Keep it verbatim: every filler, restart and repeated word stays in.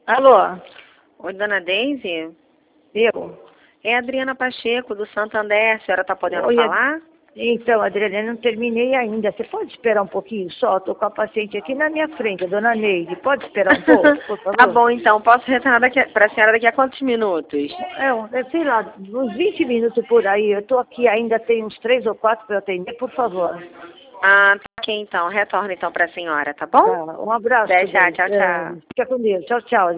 Alô? Oi, dona Deise? Eu? É a Adriana Pacheco, do Santander. A senhora está podendo Oi, falar? Então, Adriana, eu não terminei ainda. Você pode esperar um pouquinho só? Estou com a paciente aqui na minha frente, a dona Neide. Pode esperar um pouco, por favor? Tá bom, então. Posso retornar para a senhora daqui a quantos minutos? É, um- é, sei lá, uns vinte minutos por aí. Eu estou aqui ainda, tem uns três ou quatro para eu atender, por favor. Ah, tá ok, então. Retorno, então, para a senhora, tá bom? Tá, um abraço. Até já, Deise. tchau, É, tchau. fica com Deus. Tchau, tchau.